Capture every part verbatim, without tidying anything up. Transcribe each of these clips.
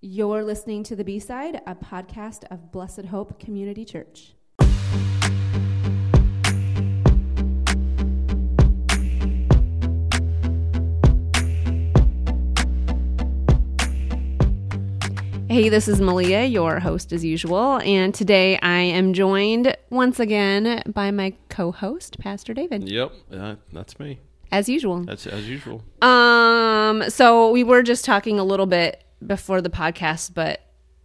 You're listening to The B-Side, a podcast of Blessed Hope Community Church. Hey, this is Malia, your host as usual, and today I am joined once again by my co-host, Pastor David. Yep, uh, that's me. As usual. That's as usual. Um, so we were just talking a little bit before the podcast, but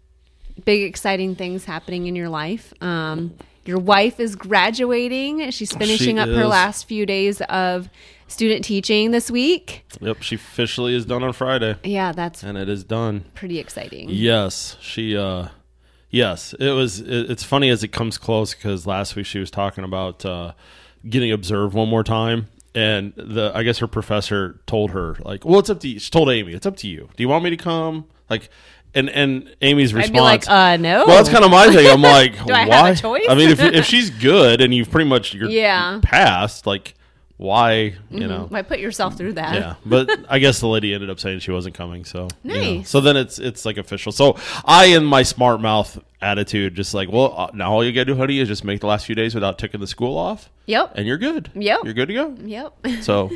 big exciting things happening in your life. Um, your wife is graduating. She's finishing she up is. her last few days of student teaching this week. Yep, she officially is done on Friday. Yeah, that's and it is done. Pretty exciting. Yes, she. Uh, yes, it was. It, it's funny as it comes close because last week she was talking about uh, getting observed one more time, and the I guess her professor told her like, "Well, it's up to you." She told Amy, "It's up to you. Do you want me to come?" Like, and and Amy's response, I'd be like, "Uh, no." Well, that's kind of my thing. I'm like, Do I why? have a choice? I mean, if if she's good and you've pretty much you're Yeah. passed, like. Why, you Mm-hmm. know? Why put yourself through that? Yeah, but I guess the lady ended up saying she wasn't coming, so you know. Nice. So then it's it's like official. So I, in my smart mouth attitude, just like, well, uh, now all you gotta do, honey, is just make the last few days without taking the school off. Yep. And you're good. Yep. You're good to go. Yep. So,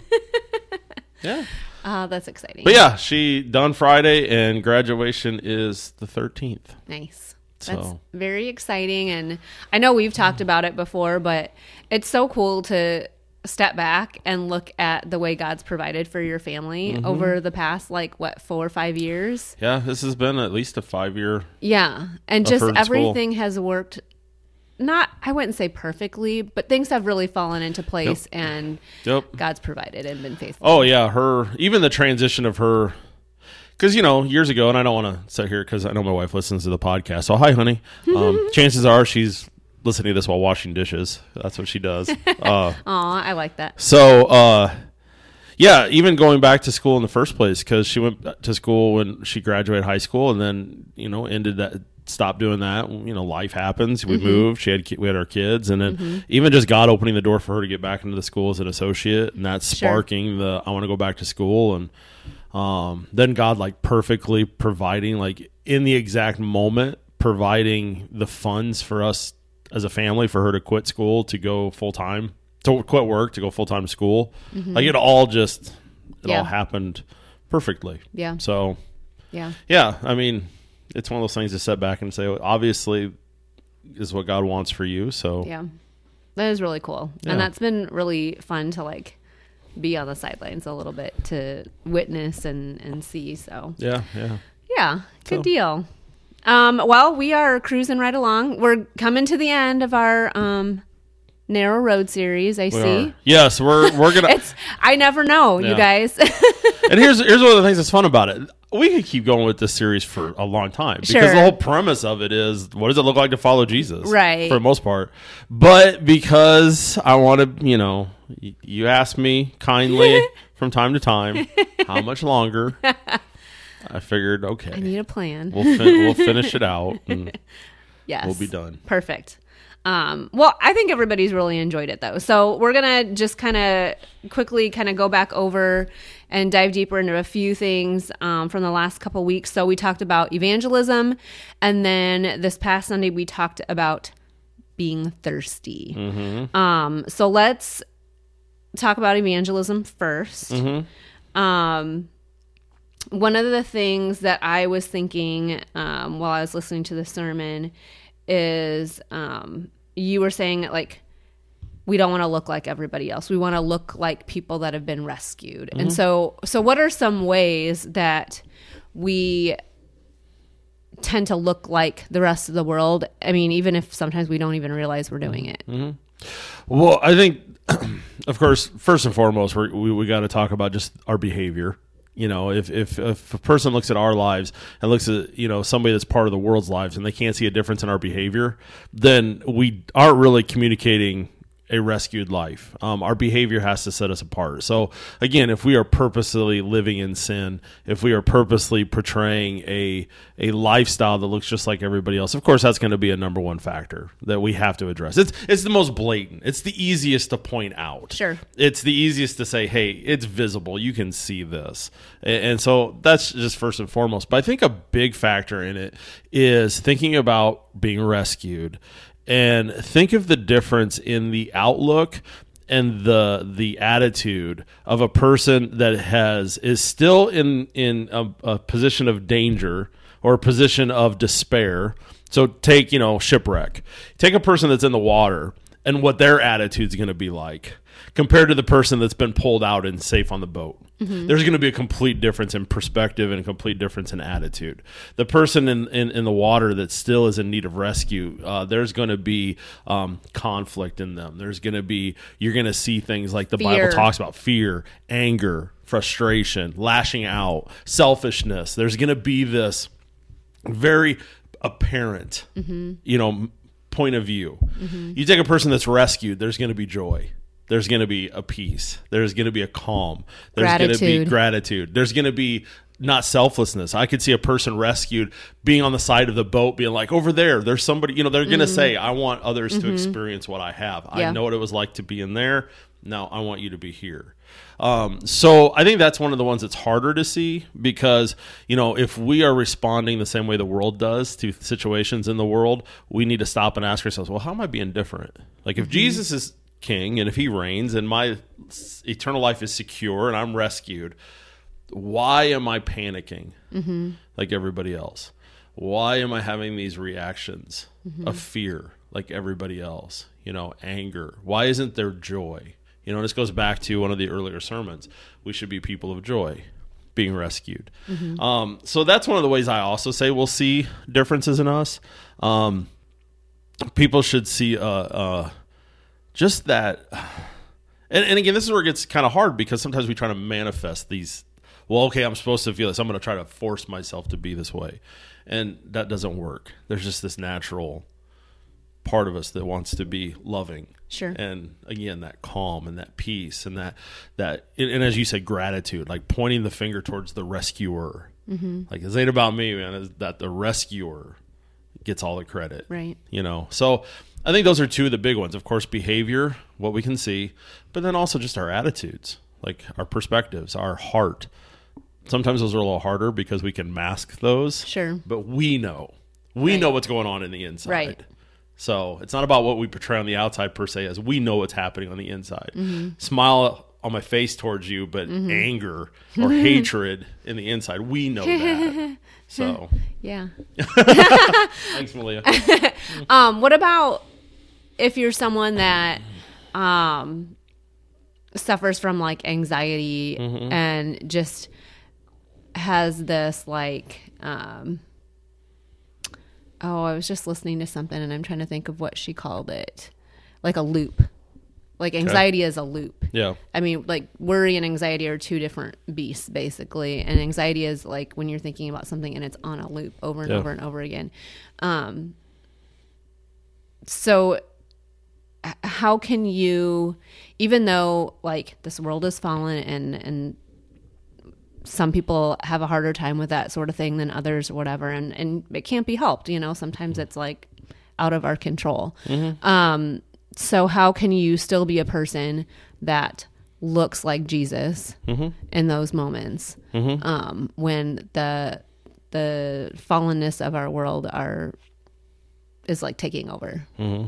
yeah. Uh, that's exciting. But yeah, she done Friday, and graduation is the thirteenth. Nice. So. That's very exciting, and I know we've talked about it before, but it's so cool to step back and look at the way God's provided for your family mm-hmm. over the past, like, what, four or five years? Yeah, this has been at least a five-year. Yeah, and just everything school. has worked, not, I wouldn't say perfectly, but things have really fallen into place, yep. and yep. God's provided and been faithful. Oh, yeah, her, even the transition of her, because, you know, years ago, and I don't want to sit here because I know my wife listens to the podcast, so hi, honey. Um, chances are she's listening to this while washing dishes. That's what she does. Uh, Aw, I like that. So, uh, yeah, even going back to school in the first place, because she went to school when she graduated high school, and then you know ended that, stopped doing that. You know, life happens. We mm-hmm. moved. She had we had our kids, and then mm-hmm. even just God opening the door for her to get back into the school as an associate, and that's sparking sure. the I want to go back to school, and um, then God like perfectly providing, like in the exact moment, providing the funds for us as a family for her to quit school to go full time, to quit work to go full time to school. Mm-hmm. Like it all just, it yeah. all happened perfectly. Yeah. So, yeah. Yeah. I mean, it's one of those things to step back and say, well, obviously, is what God wants for you. So yeah, that is really cool, yeah. and that's been really fun to like be on the sidelines a little bit to witness and and see. So yeah, yeah, yeah, good so. deal. Um, well, we are cruising right along. We're coming to the end of our um, Narrow Road series, I we see. Are. Yes, we're we're gonna. it's, I never know, yeah. you guys. And here's here's one of the things that's fun about it. We could keep going with this series for a long time because sure. the whole premise of it is, what does it look like to follow Jesus? Right. For the most part. But because I want to, you know, y- you ask me kindly from time to time, how much longer? I figured, okay. I need a plan. We'll fin- we'll finish it out, and yes, we'll be done. Perfect. Um, well, I think everybody's really enjoyed it, though. So we're going to just kind of quickly kind of go back over and dive deeper into a few things um, from the last couple weeks. So we talked about evangelism, and then this past Sunday we talked about being thirsty. Mm-hmm. Um, so let's talk about evangelism first. Mm-hmm. Um One of the things that I was thinking um, while I was listening to the sermon is um, you were saying, like, we don't want to look like everybody else. We want to look like people that have been rescued. Mm-hmm. And so, so what are some ways that we tend to look like the rest of the world? I mean, even if sometimes we don't even realize we're doing it. Mm-hmm. Well, I think, of course, first and foremost, we're, we we got to talk about just our behavior. You know, if, if if a person looks at our lives and looks at, you know, somebody that's part of the world's lives and they can't see a difference in our behavior, then we aren't really communicating a rescued life. Um, our behavior has to set us apart. So again, if we are purposely living in sin, if we are purposely portraying a a lifestyle that looks just like everybody else, of course, that's going to be a number one factor that we have to address. It's it's the most blatant. It's the easiest to point out. Sure. It's the easiest to say, hey, it's visible. You can see this. And, and so that's just first and foremost. But I think a big factor in it is thinking about being rescued. And think of the difference in the outlook and the the attitude of a person that has is still in in a, a position of danger or a position of despair. So take, you know, shipwreck. Take a person that's in the water and what their attitude's going to be like compared to the person that's been pulled out and safe on the boat. Mm-hmm. There's going to be a complete difference in perspective and a complete difference in attitude. The person in, in, in the water that still is in need of rescue, uh, there's going to be um, conflict in them. There's going to be, you're going to see things like the Fear. Bible talks about: fear, anger, frustration, lashing out, selfishness. There's going to be this very apparent, mm-hmm. you know, point of view. Mm-hmm. You take a person that's rescued, there's going to be joy. There's going to be a peace. There's going to be a calm. There's going to be gratitude. There's going to be not selflessness. I could see a person rescued being on the side of the boat, being like, over there, there's somebody, you know, they're going to mm-hmm. say, I want others mm-hmm. to experience what I have. Yeah. I know what it was like to be in there. Now I want you to be here. Um, so I think that's one of the ones that's harder to see because, you know, if we are responding the same way the world does to situations in the world, we need to stop and ask ourselves, well, how am I being different? Like if mm-hmm. Jesus is king and if he reigns and my eternal life is secure and I'm rescued, why am I panicking mm-hmm. like everybody else? Why am I having these reactions mm-hmm. of fear like everybody else? You know, anger. Why isn't there joy? You know, this goes back to one of the earlier sermons. We should be people of joy, being rescued. Mm-hmm. Um, so that's one of the ways I also say we'll see differences in us. Um, people should see uh, uh, just that. And, and again, this is where it gets kind of hard because sometimes we try to manifest these. Well, okay, I'm supposed to feel this. I'm going to try to force myself to be this way. And that doesn't work. There's just this natural part of us that wants to be loving. Sure. And again, that calm and that peace and that, that, and as you said, gratitude, like pointing the finger towards the rescuer. Mm-hmm. Like, this ain't about me, man. It's that the rescuer gets all the credit. Right. You know, so I think those are two of the big ones. Of course, behavior, what we can see, but then also just our attitudes, like our perspectives, our heart. Sometimes those are a little harder because we can mask those. Sure. But we know. We right. know what's going on in the inside. Right. So it's not about what we portray on the outside per se, as we know what's happening on the inside. Mm-hmm. Smile on my face towards you, but mm-hmm. anger or hatred in the inside, we know that. So yeah. Thanks, Malia. um, what about if you're someone that um, suffers from like anxiety mm-hmm. and just has this like um, oh, I was just listening to something and I'm trying to think of what she called it. Like a loop. Like anxiety okay. is a loop. Yeah. I mean, like worry and anxiety are two different beasts, basically. And anxiety is like when you're thinking about something and it's on a loop over and yeah. over and over again. Um, so h- how can you, even though like this world is fallen and, and some people have a harder time with that sort of thing than others or whatever, and, and it can't be helped, you know, sometimes it's like out of our control. Mm-hmm. Um, so how can you still be a person that looks like Jesus mm-hmm. in those moments mm-hmm. um, when the the fallenness of our world are is like taking over? Mm-hmm.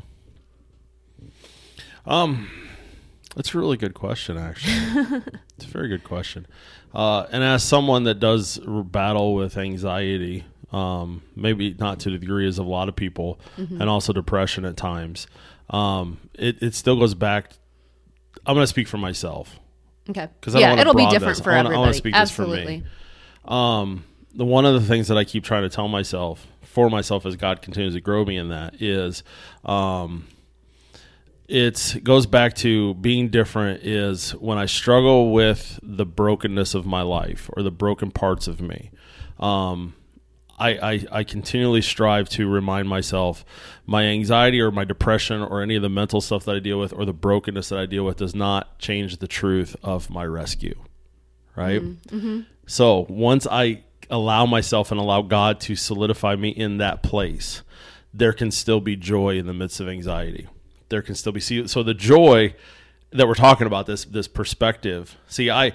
Um, that's a really good question, actually. It's a very good question. Uh, and as someone that does battle with anxiety, um, maybe not to the degree as of a lot of people, mm-hmm. and also depression at times, um, it, it still goes back. I'm going to speak for myself. Okay. Because yeah, it'll be different this. for I wanna, everybody. I want to speak Absolutely. this for me. Um, the one of the things that I keep trying to tell myself, for myself, as God continues to grow me in that, is um, it goes back to being different. Is when I struggle with the brokenness of my life or the broken parts of me. Um, I, I, I continually strive to remind myself my anxiety or my depression or any of the mental stuff that I deal with or the brokenness that I deal with does not change the truth of my rescue, right? Mm-hmm. So once I allow myself and allow God to solidify me in that place, there can still be joy in the midst of anxiety. There can still be, see, so the joy that we're talking about, this this perspective, see, I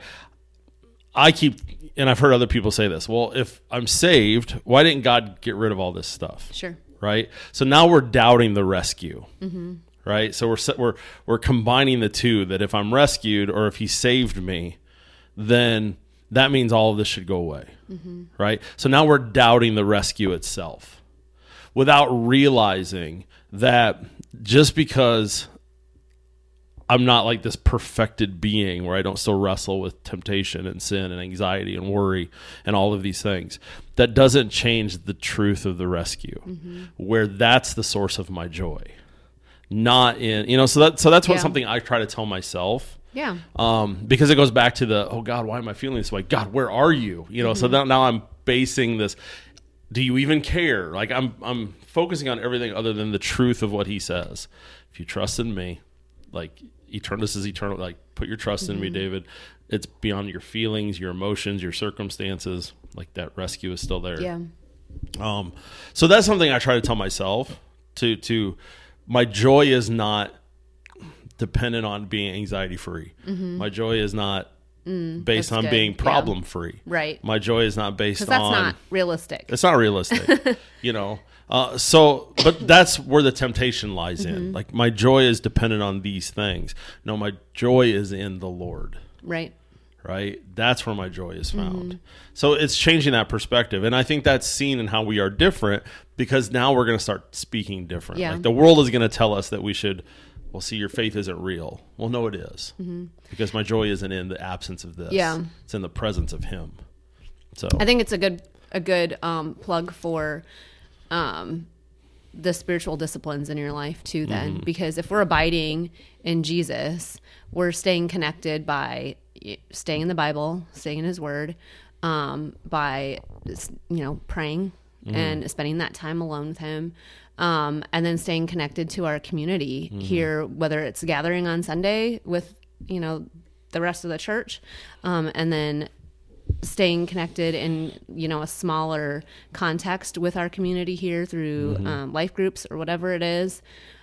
I keep, and I've heard other people say this, well, if I'm saved, why didn't God get rid of all this stuff? Sure. Right? So now we're doubting the rescue, mm-hmm. right? So we're we're we're combining the two, that if I'm rescued or if he saved me, then that means all of this should go away, mm-hmm. right? So now we're doubting the rescue itself without realizing that just because I'm not like this perfected being where I don't still wrestle with temptation and sin and anxiety and worry and all of these things, that doesn't change the truth of the rescue, mm-hmm. where that's the source of my joy. Not in, you know, so that so that's what yeah. something I try to tell myself. Yeah. Um, because it goes back to the, oh God, why am I feeling this way? God, where are you? You know, mm-hmm. so now, now I'm basing this, do you even care? Like I'm I'm focusing on everything other than the truth of what he says. If you trust in me, like eternal, this is eternal, like put your trust mm-hmm. in me, David. It's beyond your feelings, your emotions, your circumstances. Like that rescue is still there. Yeah. Um, so that's something I try to tell myself to, to my joy is not dependent on being anxiety free. Mm-hmm. My joy is not mm, based on good. being problem yeah. free. Right. My joy is not based that's on. That's not realistic. It's not realistic. you know. Uh, so, but that's where the temptation lies mm-hmm. in. Like my joy is dependent on these things. No, my joy is in the Lord. Right. Right. That's where my joy is found. Mm-hmm. So it's changing that perspective. And I think that's seen in how we are different, because now we're going to start speaking different. Yeah. Like the world is going to tell us that we should, well, see, your faith isn't real. Well, no, it is. Mm-hmm. Because my joy isn't in the absence of this. Yeah. It's in the presence of him. So I think it's a good, a good um, plug for um, the spiritual disciplines in your life too, then, mm-hmm. because if we're abiding in Jesus, we're staying connected by staying in the Bible, staying in his word, um, by, you know, praying mm-hmm. and spending that time alone with him. Um, and then staying connected to our community mm-hmm. here, whether it's gathering on Sunday with, you know, the rest of the church, um, and then staying connected in, you know, a smaller context with our community here through mm-hmm. um, life groups or whatever it is.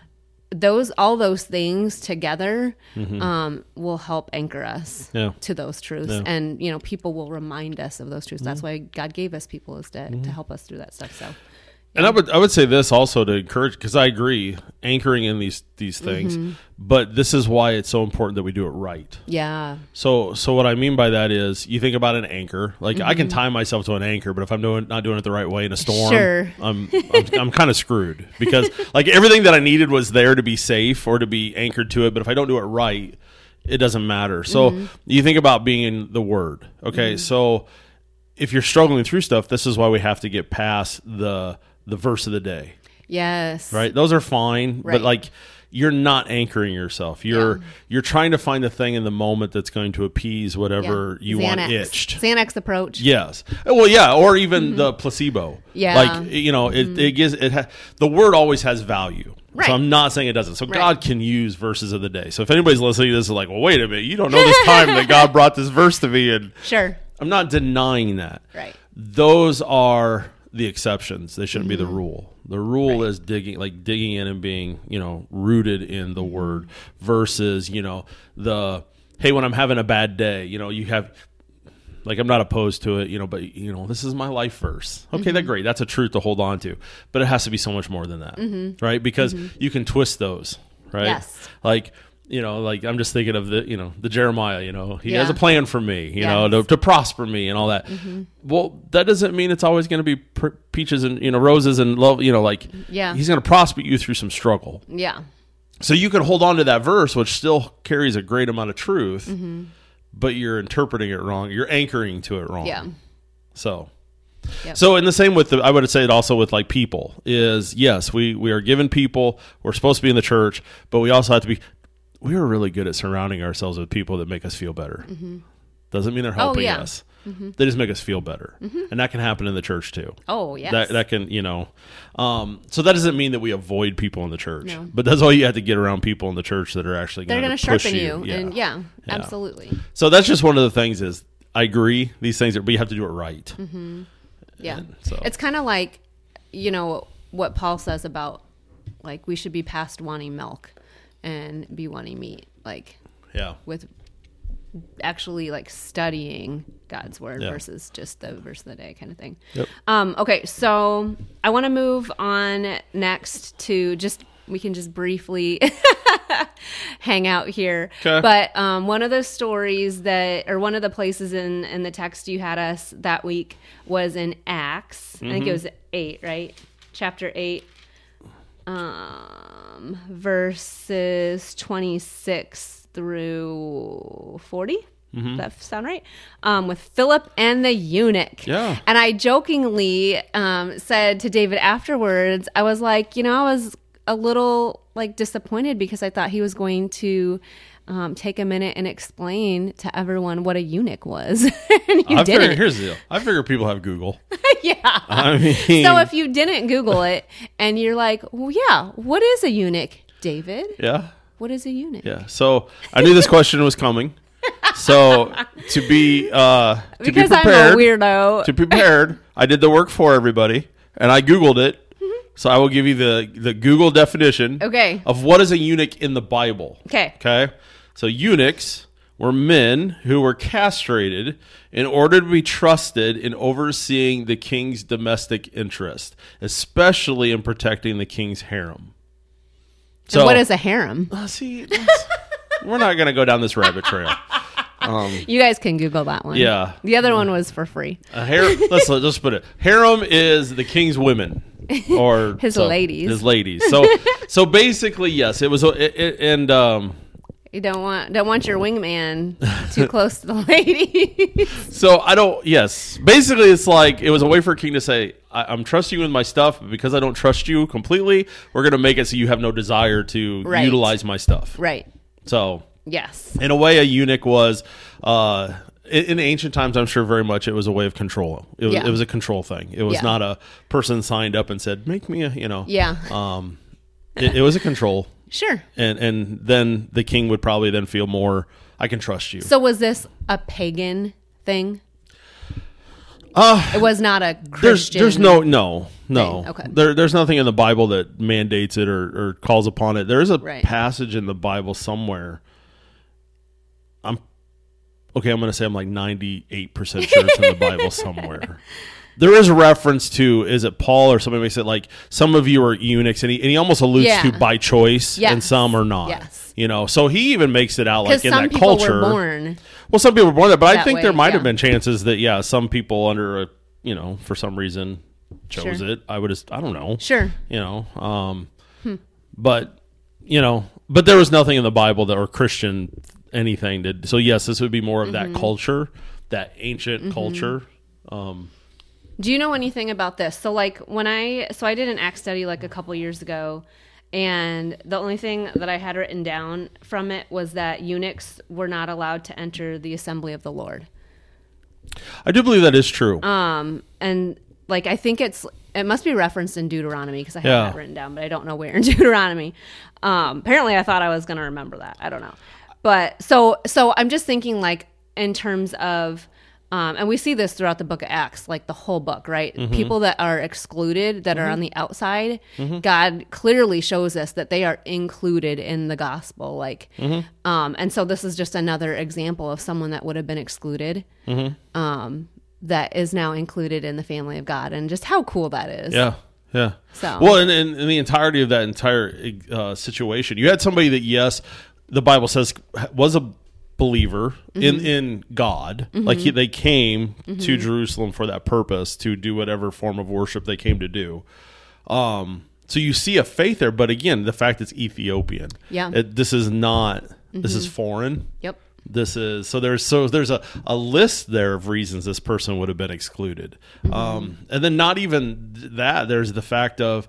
Those, all those things together mm-hmm. um, will help anchor us yeah. to those truths. Yeah. And, you know, people will remind us of those truths. Mm-hmm. That's why God gave us people, is to, mm-hmm. to help us through that stuff. So, and I would I would say this also to encourage, because I agree, anchoring in these these things, mm-hmm. but this is why it's so important that we do it right. Yeah. So so what I mean by that is, you think about an anchor. Like mm-hmm. I can tie myself to an anchor, but if I'm doing not doing it the right way in a storm, sure. I'm I'm, I'm kind of screwed, because like everything that I needed was there to be safe or to be anchored to it. But if I don't do it right, it doesn't matter. So mm-hmm. you think about being in the Word. Okay, mm-hmm. so if you're struggling through stuff, this is why we have to get past the the verse of the day. Yes. Right? Those are fine, right. but like you're not anchoring yourself. You're yeah. you're trying to find the thing in the moment that's going to appease whatever yeah. you Xanax. want itched. Xanax approach. Yes. Well, yeah, or even mm-hmm. the placebo. Yeah. Like, you know, mm-hmm. it, it gives it ha- the word always has value. Right. So I'm not saying it doesn't. So right. God can use verses of the day. So if anybody's listening to this is like, well, wait a minute, you don't know this time that God brought this verse to me, and sure. I'm not denying that. Right. Those are the exceptions. They shouldn't mm-hmm. be the rule. The rule right. is digging, like digging in and being, you know, rooted in the word versus, you know, the, hey, when I'm having a bad day, you know, you have, like, I'm not opposed to it, you know, but, you know, this is my life verse. Okay, mm-hmm. that's great. That's a truth to hold on to. But it has to be so much more than that, mm-hmm. right? Because mm-hmm. you can twist those, right? Yes. Like, you know, like I'm just thinking of the, you know, the Jeremiah, you know, he yeah. has a plan for me, you yes. know, to, to prosper me and all that. Mm-hmm. Well, that doesn't mean it's always going to be pr- peaches and, you know, roses and love, you know, like yeah. he's going to prosper you through some struggle. Yeah. So you can hold on to that verse, which still carries a great amount of truth, mm-hmm. but you're interpreting it wrong. You're anchoring to it wrong. Yeah. So. Yep. So in the same with the, I would say it also with like people is, yes, we, we are given people, we're supposed to be in the church, but we also have to be, we are really good at surrounding ourselves with people that make us feel better. Mm-hmm. Doesn't mean they're helping oh, yeah. us. Mm-hmm. They just make us feel better. Mm-hmm. And that can happen in the church too. Oh, yes. That, that can, you know, um, so that doesn't mean that we avoid people in the church. No. But that's all you have to get around people in the church that are actually going They're to going to push sharpen you. you. Yeah. And yeah, Yeah. absolutely. So that's just one of the things is, I agree, these things, are, but you have to do it right. Mm-hmm. Yeah. And so. It's kind of like, you know, what Paul says about, like, we should be past wanting milk and be wanting meat. Like, yeah. with actually like studying God's word yeah. versus just the verse of the day kind of thing. Yep. Um, okay, so I want to move on next to just, we can just briefly hang out here. Okay. But um, one of the stories that, or one of the places in, in the text you had us that week was in Acts. Mm-hmm. I think it was eight, right? Chapter eight. Um, verses twenty-six through forty. Mm-hmm. Does that sound right? Um, with Philip and the eunuch. Yeah. And I jokingly um, said to David afterwards, I was like, you know, I was a little like disappointed because I thought he was going to um, take a minute and explain to everyone what a eunuch was. And you I didn't. figure, here's the deal. I figure people have Google. Yeah. I mean, So if you didn't Google it and you're like, well, yeah, what is a eunuch, David? yeah. What is a eunuch? Yeah. So I knew this question was coming. So to be uh, to Because be prepared, I'm a weirdo. to be prepared, I did the work for everybody, and I Googled it. Mm-hmm. So I will give you the the Google definition. Okay. Of what is a eunuch in the Bible. Okay. Okay. So eunuchs were men who were castrated in order to be trusted in overseeing the king's domestic interest, especially in protecting the king's harem. So, and what is a harem? Uh, see, that's- we're not going to go down this rabbit trail. Um, You guys can Google that one. Yeah. The other one was for free. a harem. Let's let's put it. Harem is the king's women, or His so, ladies. His ladies. So so basically, yes, it was. It, it, and um, You don't want don't want your wingman too close to the lady. so I don't. Yes, basically, it's like it was a way for a king to say, I, "I'm trusting you with my stuff, but because I don't trust you completely, we're going to make it so you have no desire to Right. utilize my stuff." Right. So Yes. in a way, a eunuch was, uh, in, in ancient times, I'm sure very much it was a way of control. It was, Yeah. it was a control thing. It was Yeah. not a person signed up and said, make me a, you know. Yeah. Um, it, it was a control. Sure. And, and then the king would probably then feel more, I can trust you. So was this a pagan thing? Uh, It was not a there's, Christian. there's no, no, no. thing. Okay. There, there's nothing in the Bible that mandates it or, or calls upon it. There is a Right. passage in the Bible somewhere. I'm okay. I'm going to say I'm like ninety-eight percent sure it's in the Bible somewhere. There is a reference to, is it Paul or somebody makes it like, some of you are eunuchs, and he, and he almost alludes Yeah. to by choice, Yes. and some are not. Yes. You know, so he even makes it out like Because in some that people culture. were born. Well, some people were born there, but I that think way, there might have yeah. been chances that, yeah, some people under a, you know, for some reason chose Sure. it. I would just, I don't know. Sure. You know, um, but, you know, but there was nothing in the Bible that or Christian anything did. So, yes, this would be more of Mm-hmm. that culture, that ancient culture. Um, Do you know anything about this? So like when I so I did an Acts study like a couple years ago, and the only thing that I had written down from it was that eunuchs were not allowed to enter the assembly of the Lord. I do believe that is true. Um and like I think it's it must be referenced in Deuteronomy because I have Yeah. that written down, but I don't know where in Deuteronomy. Um apparently I thought I was going to remember that. I don't know. But so so I'm just thinking like in terms of Um, and we see this throughout the book of Acts, like the whole book, right? Mm-hmm. People that are excluded, that Mm-hmm. are on the outside, mm-hmm. God clearly shows us that they are included in the gospel. Like, Mm-hmm. um, and so this is just another example of someone that would have been excluded, Mm-hmm. um, that is now included in the family of God, and just how cool that is. Yeah, yeah. So- well, and in, in the entirety of that entire uh, situation, you had somebody that, yes, the Bible says was a believer Mm-hmm. in in God, mm-hmm. like he, they came mm-hmm. to Jerusalem for that purpose, to do whatever form of worship they came to do. Um, so you see a faith there, but again, the fact it's Ethiopian. Yeah. It, this is not. Mm-hmm. This is foreign. Yep. This is so there's so there's a, a list there of reasons this person would have been excluded, mm-hmm. um, and then not even that. There's the fact of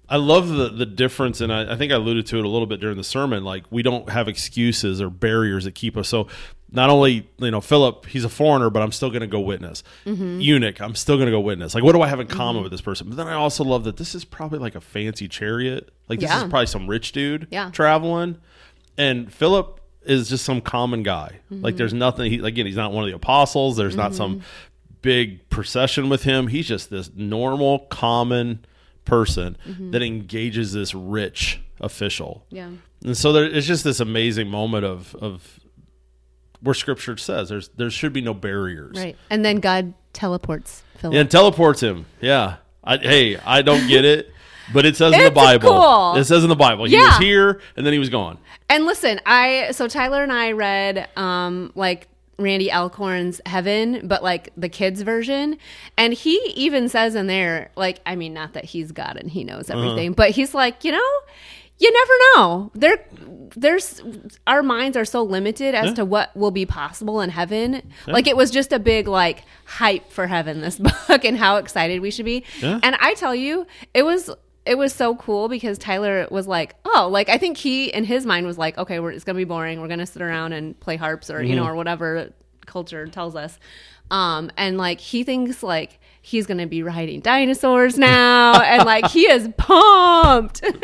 I love the the difference, and I, I think I alluded to it a little bit during the sermon. Like, we don't have excuses or barriers that keep us. So not only, you know, Philip, he's a foreigner, but I'm still going to go witness. Mm-hmm. Eunuch, I'm still going to go witness. Like, what do I have in common mm-hmm. with this person? But then I also love that this is probably like a fancy chariot. Like, this yeah. is probably some rich dude yeah. traveling. And Philip is just some common guy. Mm-hmm. Like, there's nothing, he, again, he's not one of the apostles. There's mm-hmm. not some big procession with him. He's just this normal, common person mm-hmm. that engages this rich official. Yeah. And so there, it's just this amazing moment of, of where Scripture says there's there should be no barriers. Right. And then God teleports Philip. Yeah, and teleports him. Yeah. I, hey, I don't get it, but it says in It's the Bible. cool. It says in the Bible. He Yeah. was here and then he was gone. And listen, I so Tyler and I read um like Randy Alcorn's Heaven, but like the kids version, and he even says in there, like, I mean, not that he's God and he knows everything, uh-huh. but he's like, you know, you never know. There, there's our minds are so limited as yeah. to what will be possible in heaven. Yeah. Like, it was just a big like hype for heaven, this book, and how excited we should be. Yeah. And I tell you, it was. It was so cool because Tyler was like, oh, like, I think he, in his mind, was like, okay, we're, it's going to be boring. We're going to sit around and play harps or, mm-hmm. you know, or whatever culture tells us. Um, and, like, he thinks, like, he's going to be riding dinosaurs now. And, like, he is pumped. And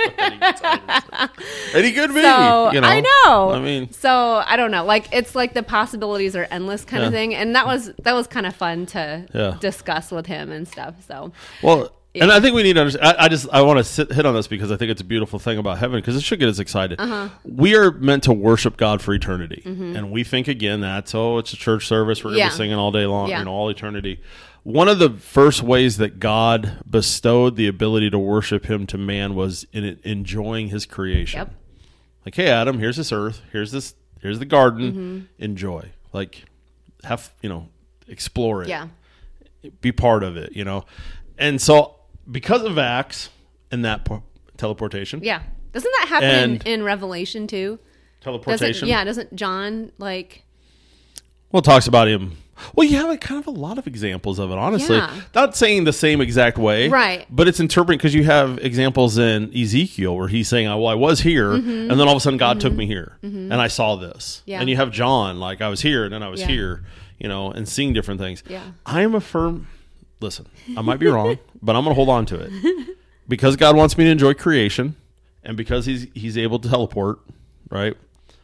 he could be. So, you know? I know. I mean. So, I don't know. Like, it's like the possibilities are endless kind yeah. of thing. And that was, that was kind of fun to yeah. discuss with him and stuff. So, well, and I think we need to understand. I, I just I want to sit, hit on this because I think it's a beautiful thing about heaven, because it should get us excited. Uh-huh. We are meant to worship God for eternity, mm-hmm. and we think again that's oh it's a church service, we're gonna yeah. be singing all day long, yeah. you know, all eternity. One of the first ways that God bestowed the ability to worship Him to man was in it, enjoying His creation. Yep. Like, hey, Adam, here's this earth, here's this, here's the garden. Mm-hmm. Enjoy, like, have you know, explore it. Yeah. Be part of it, you know, and so. Because of Acts and that po- teleportation. Yeah. Doesn't that happen in, in Revelation too? Teleportation? Doesn't, yeah. Doesn't John, like... Well, it talks about him. Well, you have like kind of a lot of examples of it, honestly. Yeah. Not saying the same exact way. Right. But it's interpreting, because you have examples in Ezekiel where he's saying, well, I was here, mm-hmm. and then all of a sudden God mm-hmm. took me here, mm-hmm. and I saw this. Yeah. And you have John, like, I was here, and then I was yeah. here, you know, and seeing different things. Yeah. I am a firm... Listen, I might be wrong, but I'm going to hold on to it. Because God wants me to enjoy creation, and because he's he's able to teleport, right?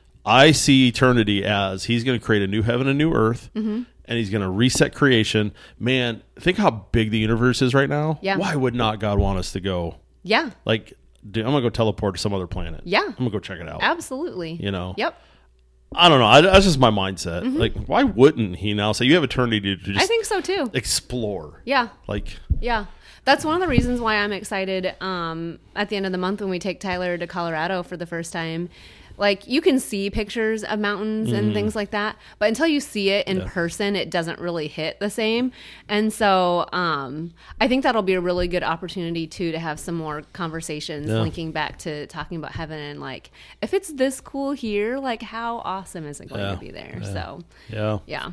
I see eternity as he's going to create a new heaven and new earth, mm-hmm. and he's going to reset creation. Man, think how big the universe is right now. Yeah. Why would not God want us to go? Yeah. Like, dude, I'm going to go teleport to some other planet. Yeah. I'm going to go check it out. Absolutely. You know? Yep. I don't know. I, that's just my mindset. Mm-hmm. Like, why wouldn't he now say you have eternity to just I think so too. Explore. Yeah. Like, yeah. That's one of the reasons why I'm excited um, at the end of the month when we take Tyler to Colorado for the first time. Like, you can see pictures of mountains and mm. things like that, but until you see it in yeah. person, it doesn't really hit the same. And so um, I think that'll be a really good opportunity, too, to have some more conversations yeah. linking back to talking about heaven. And, like, if it's this cool here, like, how awesome is it going yeah. to be there? Yeah. So, yeah. Yeah.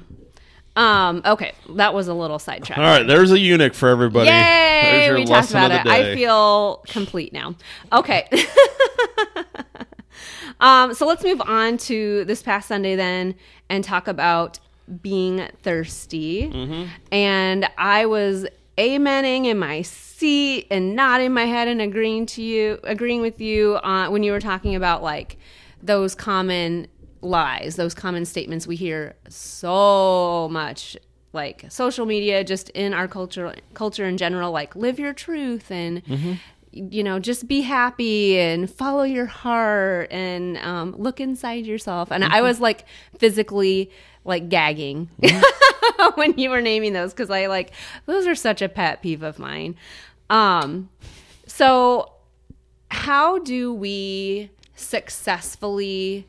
Um, okay, that was a little sidetrack. All right, there's a eunuch for everybody. Yay! There's your we talked about it. Day. I feel complete now. Okay. um, so let's move on to this past Sunday then and talk about being thirsty. Mm-hmm. And I was amening in my seat and nodding my head and agreeing to you, agreeing with you uh, when you were talking about like those common lies, those common statements we hear so much, like social media, just in our culture culture in general, like live your truth and mm-hmm. you know, just be happy and follow your heart and um, look inside yourself. And mm-hmm. I was like physically like gagging mm-hmm. when you were naming those, because I like those are such a pet peeve of mine. Um, so how do we successfully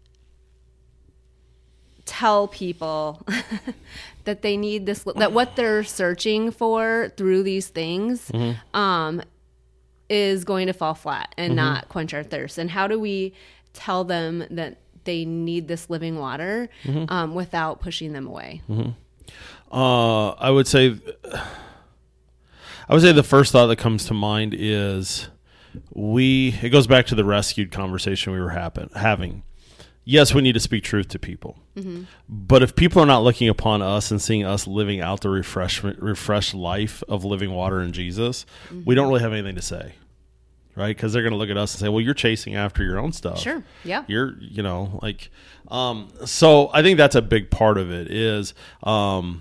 tell people that they need this, that what they're searching for through these things mm-hmm. um, is going to fall flat and mm-hmm. not quench our thirst? And how do we tell them that they need this living water mm-hmm. um, without pushing them away? Mm-hmm. Uh, I would say, I would say the first thought that comes to mind is we it goes back to the rescued conversation we were happen, having. Yes, we need to speak truth to people. Mm-hmm. But if people are not looking upon us and seeing us living out the refreshment, refreshed life of living water in Jesus, mm-hmm. we don't really have anything to say, right? Because they're going to look at us and say, well, you're chasing after your own stuff. Sure, yeah. You're, you know, like, um, so I think that's a big part of it is, um,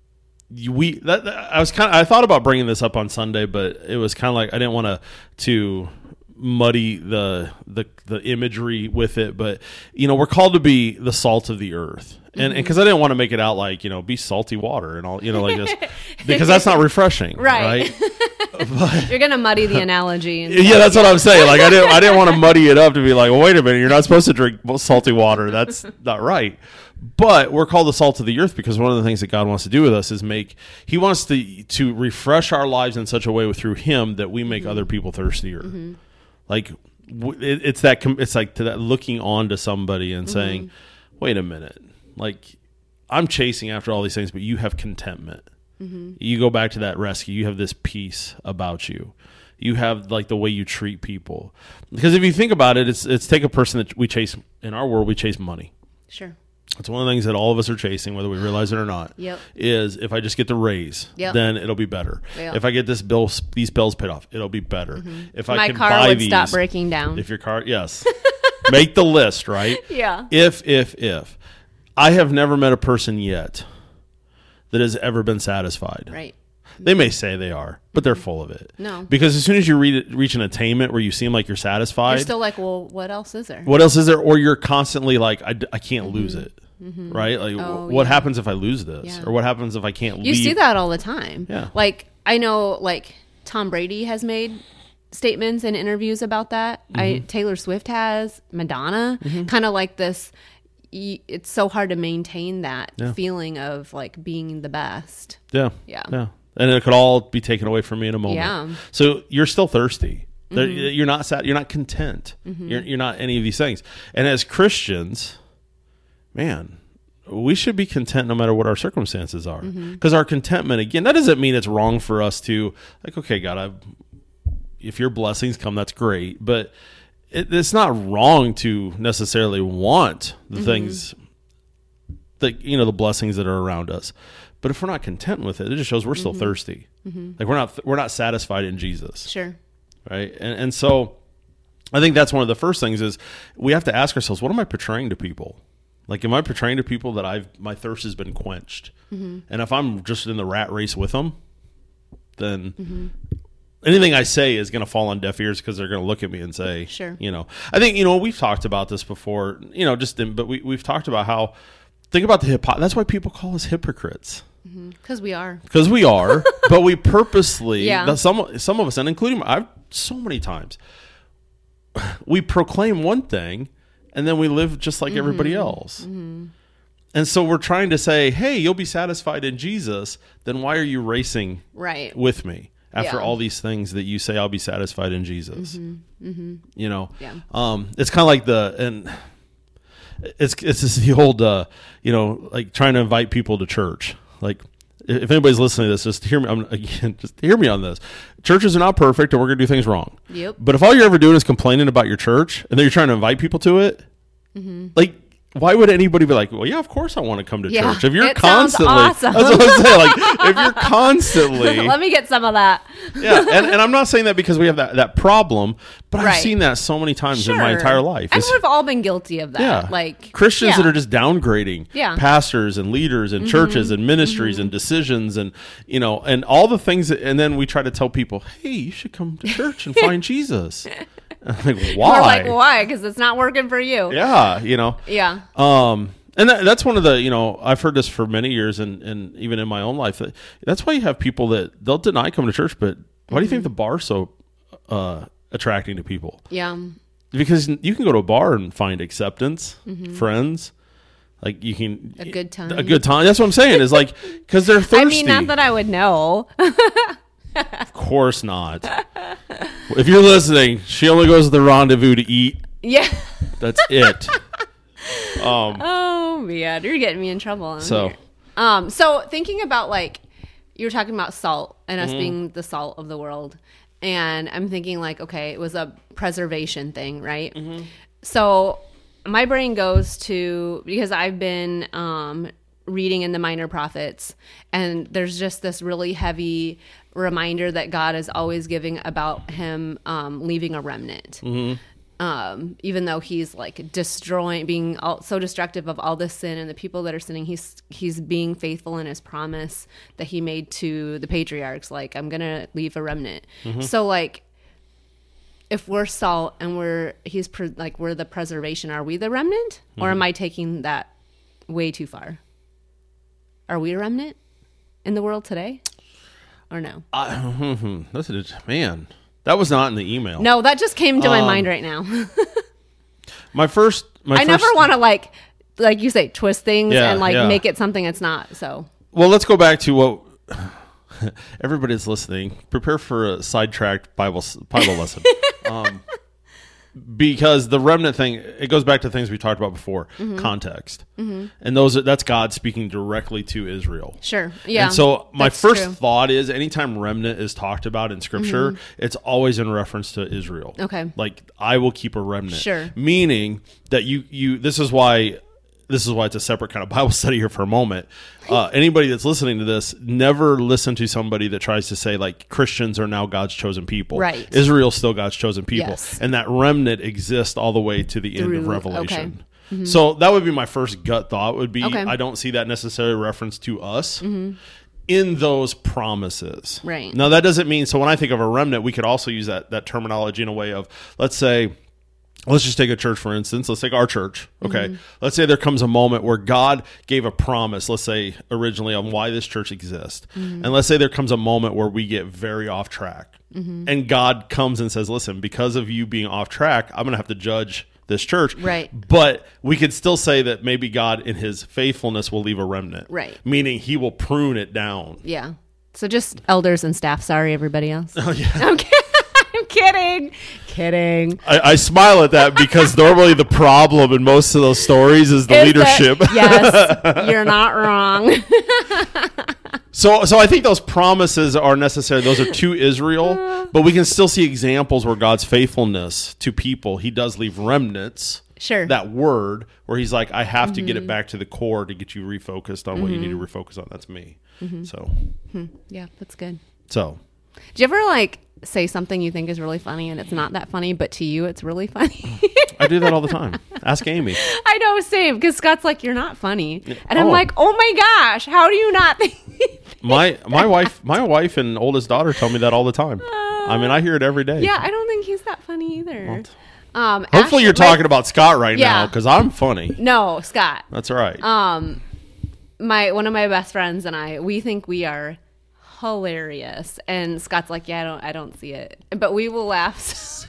we, that, that, I was kind of, I thought about bringing this up on Sunday, but it was kind of like, I didn't want to, to, muddy the the the imagery with it, but you know, we're called to be the salt of the earth, and because mm-hmm. I didn't want to make it out like, you know, be salty water and all, you know, like this, because that's not refreshing, right, right? But, you're gonna muddy the analogy and yeah, that's what I'm saying. Like I didn't I didn't want to muddy it up to be like, well, wait a minute, you're not supposed to drink salty water, that's not right. But we're called the salt of the earth because one of the things that God wants to do with us is make he wants to to refresh our lives in such a way through him that we make mm-hmm. other people thirstier. Mm-hmm. Like it, it's that it's like to that looking on to somebody and saying, mm-hmm. wait a minute, like I'm chasing after all these things, but you have contentment. Mm-hmm. You go back to that rescue. You have this peace about you. You have like the way you treat people. Because if you think about it, it's it's take a person that we chase in our world. We chase money. Sure. It's one of the things that all of us are chasing, whether we realize it or not. Yep. Is if I just get the raise, yep. then it'll be better. Yep. If I get this bill, these bills paid off, it'll be better. Mm-hmm. If I My can car buy would these, stop breaking down. If your car, yes, make the list, right? Yeah. If if if I have never met a person yet that has ever been satisfied. Right. They may say they are, but they're full of it. No. Because as soon as you re- reach an attainment where you seem like you're satisfied. You're still like, well, what else is there? What else is there? Or you're constantly like, I, I can't mm-hmm. lose it. Mm-hmm. Right? Like, oh, what yeah. happens if I lose this? Yeah. Or what happens if I can't you leave? You see that all the time. Yeah. Like, I know, like, Tom Brady has made statements and interviews about that. Mm-hmm. I Taylor Swift has, Madonna. Mm-hmm. Kind of like this, it's so hard to maintain that yeah. feeling of, like, being the best. Yeah. Yeah. Yeah. And it could all be taken away from me in a moment. Yeah. So you're still thirsty. Mm-hmm. You're not sad. You're not content. Mm-hmm. You're, you're not any of these things. And as Christians, man, we should be content no matter what our circumstances are. Because mm-hmm. our contentment, again, that doesn't mean it's wrong for us to, like, okay, God, I've, if your blessings come, that's great. But it, it's not wrong to necessarily want the mm-hmm. things, that you know, the blessings that are around us. But if we're not content with it, it just shows we're still mm-hmm. thirsty. Mm-hmm. Like we're not we're not satisfied in Jesus. Sure. Right? And and so I think that's one of the first things is we have to ask ourselves, what am I portraying to people? Like, am I portraying to people that I've my thirst has been quenched? Mm-hmm. And if I'm just in the rat race with them, then mm-hmm. anything I say is going to fall on deaf ears because they're going to look at me and say, sure. You know, I think, you know, we've talked about this before, you know, just in, but we, we've talked about how, think about the hypocrisy. That's why people call us hypocrites. Because mm-hmm. we are. Because we are, but we purposely, yeah. the, some some of us, and including I've so many times, we proclaim one thing, and then we live just like mm-hmm. everybody else. Mm-hmm. And so we're trying to say, hey, you'll be satisfied in Jesus, then why are you racing right. with me after yeah. all these things that you say I'll be satisfied in Jesus? Mm-hmm. Mm-hmm. You know, yeah. um, it's kind of like the, and it's, it's just the old, uh, you know, like trying to invite people to church. Like, if anybody's listening to this, just hear me. I'm, again, just hear me on this. Churches are not perfect, and we're going to do things wrong. Yep. But if all you're ever doing is complaining about your church, and then you're trying to invite people to it, mm-hmm. like, why would anybody be like, well, yeah, of course I want to come to yeah, church. If you're it constantly, awesome. That's what I'm saying. Like, if you're constantly, let me get some of that. yeah, and, and I'm not saying that because we have that, that problem, but right. I've seen that so many times sure. in my entire life. And It's, we've all been guilty of that. Yeah, like Christians yeah. that are just downgrading yeah. pastors and leaders and mm-hmm. churches and ministries mm-hmm. and decisions and you know and all the things that, and then we try to tell people, hey, you should come to church and find Jesus. And I'm like, why? We're like, why? Because it's not working for you. Yeah, you know. Yeah. Um. And that, that's one of the, you know, I've heard this for many years and, and even in my own life. That's why you have people that they'll deny coming to church, but why mm-hmm. do you think the bar's so uh, attracting to people? Yeah. Because you can go to a bar and find acceptance, mm-hmm. friends. Like you can. A good time. A good time. That's what I'm saying is like, because they're thirsty. I mean, not that I would know. Of course not. If you're listening, she only goes to the rendezvous to eat. Yeah. That's it. Um, oh man, you're getting me in trouble. So, here. um, so thinking about like you were talking about salt and us mm-hmm. being the salt of the world, and I'm thinking like, okay, it was a preservation thing, right? Mm-hmm. So my brain goes to, because I've been um, reading in the Minor Prophets, and there's just this really heavy reminder that God is always giving about him um, leaving a remnant. Mm-hmm. Um, even though he's like destroying, being all, so destructive of all this sin and the people that are sinning, he's he's being faithful in his promise that he made to the patriarchs. Like, I'm gonna leave a remnant. Mm-hmm. So like, if we're salt and we're he's pre- like we're the preservation, are we the remnant, mm-hmm. or am I taking that way too far? Are we a remnant in the world today, or no? Uh, that's a, man. That was not in the email. No, that just came to my um, mind right now. my first, my I first, never want to like, like you say, twist things Yeah, and like yeah. make it something it's not. So, well, let's go back to what everybody's listening. Prepare for a sidetracked Bible Bible lesson, um, because the remnant thing, it goes back to things we talked about before, mm-hmm. context, mm-hmm. and those are, that's God speaking directly to Israel. Sure, yeah. And so my first true. thought is, anytime remnant is talked about in Scripture, mm-hmm. it's always in reference to Israel. Okay, like I will keep a remnant. Sure, meaning that you you. This is why. This is why it's a separate kind of Bible study here for a moment. Uh, anybody that's listening to this, never listen to somebody that tries to say like Christians are now God's chosen people. Right. Israel's still God's chosen people. Yes. And that remnant exists all the way to the Through, end of Revelation. Okay. Mm-hmm. So that would be my first gut thought would be, okay. I don't see that necessary reference to us. Mm-hmm. in those promises. Right. Now that doesn't mean, so when I think of a remnant, we could also use that that terminology in a way of, let's say, let's just take a church, for instance. Let's take our church. Okay. Mm-hmm. Let's say there comes a moment where God gave a promise, let's say originally, on why this church exists. Mm-hmm. And let's say there comes a moment where we get very off track. Mm-hmm. And God comes and says, listen, because of you being off track, I'm going to have to judge this church. Right. But we could still say that maybe God in his faithfulness will leave a remnant. Right. Meaning he will prune it down. Yeah. So just elders and staff. Sorry, everybody else. Oh, yeah. I'm kidding. I'm kidding. Kidding. I, I smile at that because normally the problem in most of those stories is the Is leadership. that, yes, you're not wrong. so, so I think those promises are necessary. Those are to Israel, but we can still see examples where God's faithfulness to people, he does leave remnants. Sure. That word where he's like, I have mm-hmm. to get it back to the core to get you refocused on mm-hmm. what you need to refocus on. That's me. Mm-hmm. So, hmm. yeah, that's good. So, do you ever like say something you think is really funny and it's not that funny, but to you it's really funny? I do that all the time. Ask Amy. I know, same, because Scott's like, you're not funny, and oh. I'm like, oh my gosh, how do you not think? my my wife, my wife and oldest daughter tell me that all the time. Uh, I mean, I hear it every day. Yeah, I don't think he's that funny either. Well, um, hopefully, Ash, you're talking my, about Scott right yeah. now because I'm funny. No, Scott. That's right. Um, my one of my best friends and I, we think we are hilarious, and Scott's like, yeah, I don't I don't see it, but we will laugh so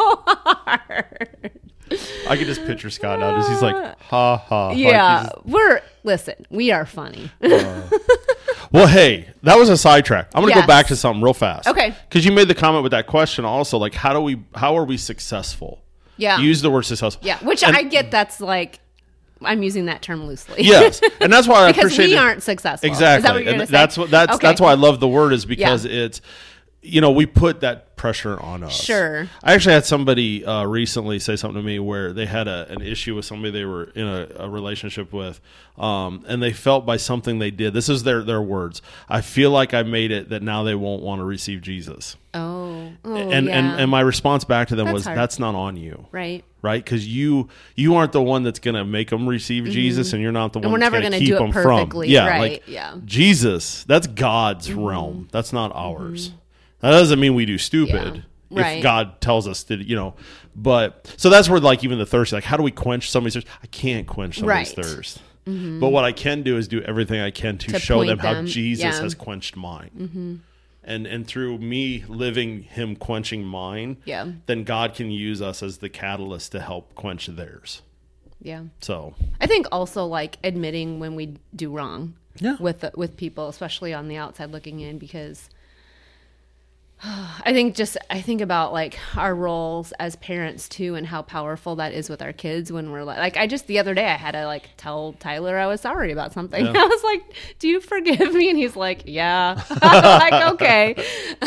hard. I can just picture Scott now, just he's like, ha ha. Yeah, like we're listen, we are funny. uh, well, hey, that was a sidetrack. I'm gonna yes. go back to something real fast. Okay. Because you made the comment with that question also, like, how do we how are we successful? Yeah. Use the word successful. Yeah, which and, I get. That's like, I'm using that term loosely. Yes, and that's why I because appreciate we it. aren't successful. Exactly, Is that what you're and gonna say? that's what that's okay. that's why I love the word is because yeah. it's, you know, we put that pressure on us. Sure. I actually had somebody uh, recently say something to me where they had a, an issue with somebody they were in a, a relationship with, um, and they felt by something they did. This is their their words. I feel like I made it that now they won't want to receive Jesus. Oh, oh and, yeah. and and my response back to them that's was, hard. that's not on you. Right. Right, because you you aren't the one that's going to make them receive mm-hmm. Jesus, and you're not the and one we're that's never going to do keep it them perfectly. from. Yeah, right. like yeah. Jesus, that's God's mm-hmm. realm. That's not ours. Mm-hmm. That doesn't mean we do stupid. Yeah. Right. If God tells us to, you know. But so that's where, like, even the thirst, like, how do we quench somebody's thirst? I can't quench somebody's right. thirst. Mm-hmm. But what I can do is do everything I can to, to show them, them how Jesus yeah. has quenched mine. Mm-hmm. And and through me living him quenching mine, yeah. then God can use us as the catalyst to help quench theirs. Yeah. So I think also like admitting when we do wrong yeah. with with people, especially on the outside looking in, because I think just I think about like our roles as parents too, and how powerful that is with our kids when we're like, like I just the other day I had to like tell Tyler I was sorry about something. Yeah. I was like, "Do you forgive me?" And he's like, "Yeah." Like, okay.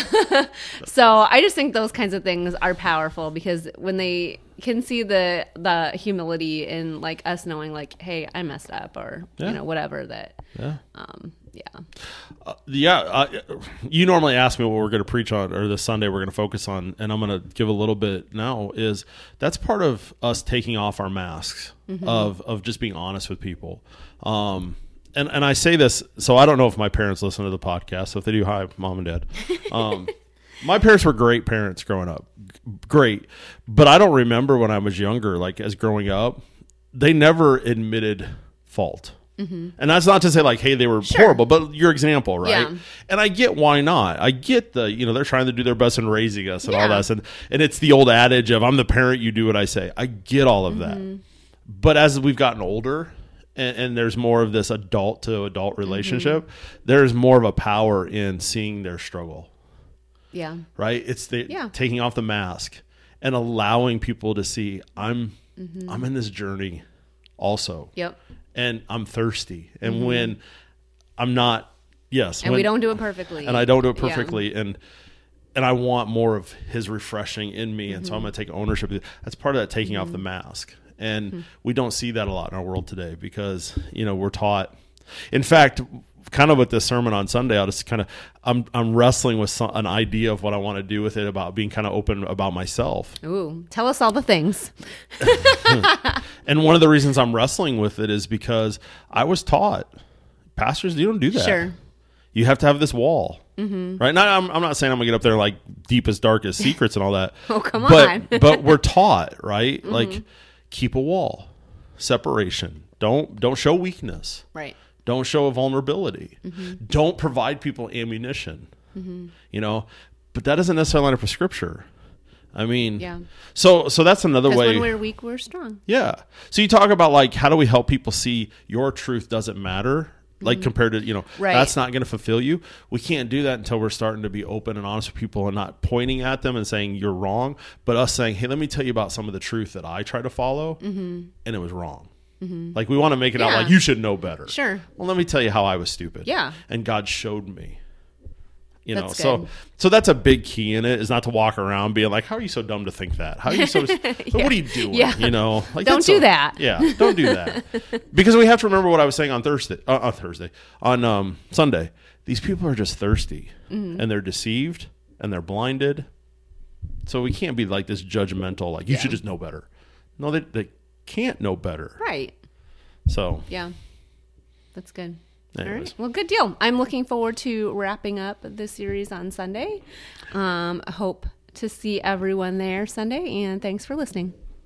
So I just think those kinds of things are powerful because when they can see the the humility in like us knowing like, hey, I messed up, or Yeah. you know, whatever that. Yeah. Um, yeah. Uh, yeah, uh, you normally ask me what we're going to preach on, or this Sunday we're going to focus on, and I'm going to give a little bit now. Is that's part of us taking off our masks mm-hmm. of of just being honest with people. Um, and and I say this, so I don't know if my parents listen to the podcast. So if they do, hi, mom and dad. Um, my parents were great parents growing up, great, but I don't remember when I was younger, like as growing up, they never admitted fault. Mm-hmm. And that's not to say like, hey, they were sure. horrible, but your example, right? Yeah. And I get why not. I get the, you know, they're trying to do their best in raising us and yeah. all that. And, and it's the old adage of I'm the parent, you do what I say. I get all of mm-hmm. that. But as we've gotten older and, and there's more of this adult to adult relationship, mm-hmm. there's more of a power in seeing their struggle. Yeah. Right? It's the yeah. taking off the mask and allowing people to see I'm, mm-hmm. I'm in this journey also. Yep. And I'm thirsty. And mm-hmm. when I'm not, yes. And when, we don't do it perfectly. And I don't do it perfectly. Yeah. And and I want more of his refreshing in me. Mm-hmm. And so I'm going to take ownership. That's part of that taking mm-hmm. off the mask. And mm-hmm. we don't see that a lot in our world today because, you know, we're taught. In fact, kind of with this sermon on Sunday, I'll just kind of, I'm I'm wrestling with some, an idea of what I want to do with it about being kind of open about myself. Ooh, tell us all the things. And one of the reasons I'm wrestling with it is because I was taught, pastors, you don't do that. Sure. You have to have this wall. Mm-hmm. Right? Now, I'm, I'm not saying I'm going to get up there like deepest, darkest secrets and all that. Oh, come but, on. But we're taught, right? Mm-hmm. Like, keep a wall. Separation. Don't Don't show weakness. Right. Don't show a vulnerability. Mm-hmm. Don't provide people ammunition. Mm-hmm. You know? But that doesn't necessarily line up with Scripture. I mean, yeah. so so that's another way. Because when we're weak, we're strong. Yeah. So you talk about like, how do we help people see your truth doesn't matter? Like mm-hmm. compared to, you know, right. that's not going to fulfill you. We can't do that until we're starting to be open and honest with people and not pointing at them and saying you're wrong, but us saying, hey, let me tell you about some of the truth that I try to follow mm-hmm. and it was wrong. Mm-hmm. Like we want to make it yeah. out like you should know better. Sure. Well, let me tell you how I was stupid. Yeah. And God showed me. You know, that's so good. so that's a big key in it is not to walk around being like, how are you so dumb to think that? How are you so, yeah. what are you doing? Yeah. You know, like don't do a, that. Yeah. Don't do that. Because we have to remember what I was saying on Thursday, uh, on Thursday, on um, Sunday. These people are just thirsty mm-hmm. and they're deceived and they're blinded. So we can't be like this judgmental, like you yeah. should just know better. No, they, they can't know better. Right. So. Yeah. That's good. Anyways. All right. Well, good deal. I'm looking forward to wrapping up this series on Sunday. Um, I hope to see everyone there Sunday, and thanks for listening.